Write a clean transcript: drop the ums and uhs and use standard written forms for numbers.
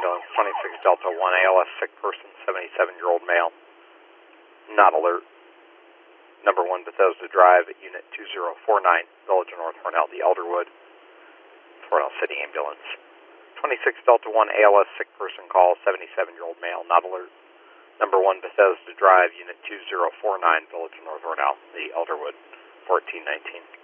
Ambulance, 26 Delta 1, ALS, sick person, 77-year-old male, not alert. Number 1 Bethesda Drive, Unit 2049, Village of North Hornell, the Elderwood, Hornell City Ambulance. 26 Delta 1, ALS, sick person call, 77-year-old male, not alert. Number 1 Bethesda Drive, Unit 2049, Village of North Hornell, the Elderwood, 1419.